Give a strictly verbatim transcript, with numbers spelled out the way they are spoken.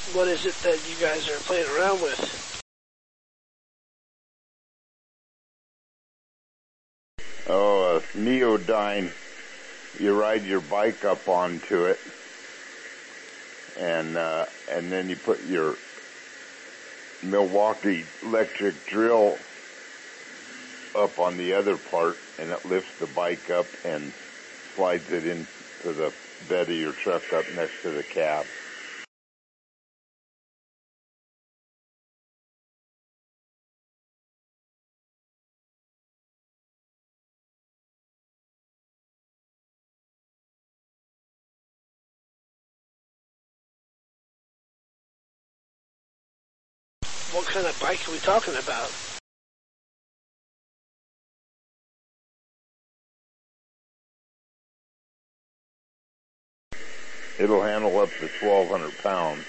What is it that you guys are playing around with? Oh, a Neodyne. You ride your bike up onto it, and uh, and then you put your Milwaukee electric drill up on the other part, and it lifts the bike up and slides it into the bed of your truck up next to the cab. What kind of bike are we talking about? It'll handle up to twelve hundred pounds.